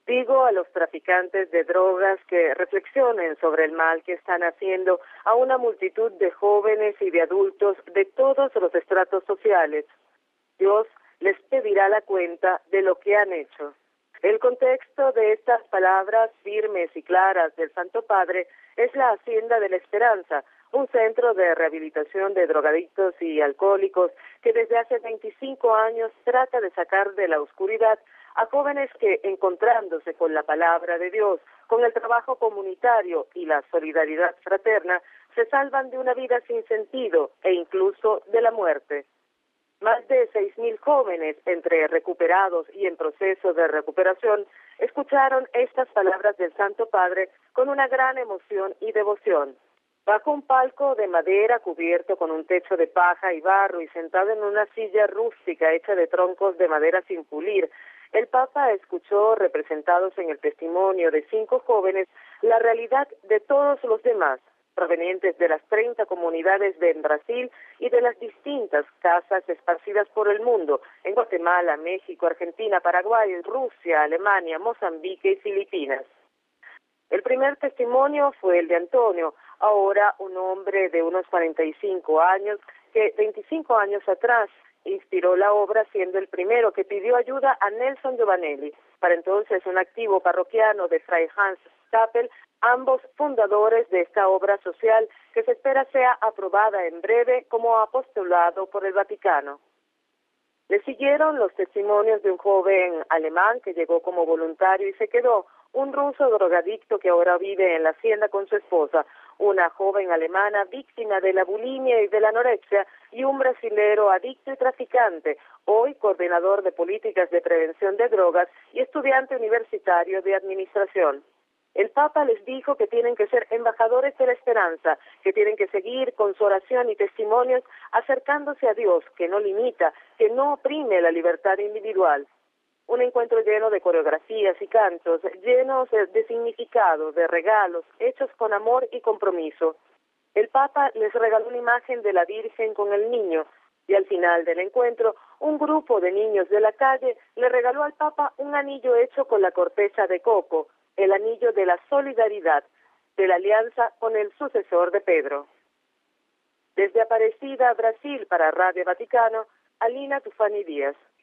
Digo a los traficantes de drogas que reflexionen sobre el mal que están haciendo a una multitud de jóvenes y de adultos de todos los estratos sociales. Dios les pedirá la cuenta de lo que han hecho. El contexto de estas palabras firmes y claras del Santo Padre es la Hacienda de la Esperanza, un centro de rehabilitación de drogadictos y alcohólicos que desde hace 25 años trata de sacar de la oscuridad a jóvenes que, encontrándose con la palabra de Dios, con el trabajo comunitario y la solidaridad fraterna, se salvan de una vida sin sentido e incluso de la muerte. Más de 6.000 jóvenes, entre recuperados y en proceso de recuperación, escucharon estas palabras del Santo Padre con una gran emoción y devoción. Bajo un palco de madera cubierto con un techo de paja y barro y sentado en una silla rústica hecha de troncos de madera sin pulir, el Papa escuchó, representados en el testimonio de 5 jóvenes, la realidad de todos los demás, provenientes de las 30 comunidades de Brasil y de las distintas casas esparcidas por el mundo, en Guatemala, México, Argentina, Paraguay, Rusia, Alemania, Mozambique y Filipinas. El primer testimonio fue el de Antonio, ahora un hombre de unos 45 años, que 25 años atrás inspiró la obra siendo el primero que pidió ayuda a Nelson Giovanelli, para entonces un activo parroquiano de Fray Hans Stappel, ambos fundadores de esta obra social que se espera sea aprobada en breve como apostolado por el Vaticano. Le siguieron los testimonios de un joven alemán que llegó como voluntario y se quedó, un ruso drogadicto que ahora vive en la hacienda con su esposa, una joven alemana víctima de la bulimia y de la anorexia y un brasilero adicto y traficante, hoy coordinador de políticas de prevención de drogas y estudiante universitario de administración. El Papa les dijo que tienen que ser embajadores de la esperanza, que tienen que seguir con su oración y testimonios acercándose a Dios, que no limita, que no oprime la libertad individual. Un encuentro lleno de coreografías y cantos, llenos de significado, de regalos, hechos con amor y compromiso. El Papa les regaló una imagen de la Virgen con el niño, y al final del encuentro, un grupo de niños de la calle le regaló al Papa un anillo hecho con la corteza de coco, el anillo de la solidaridad, de la alianza con el sucesor de Pedro. Desde Aparecida, Brasil, para Radio Vaticano, Alina Tufani Díaz.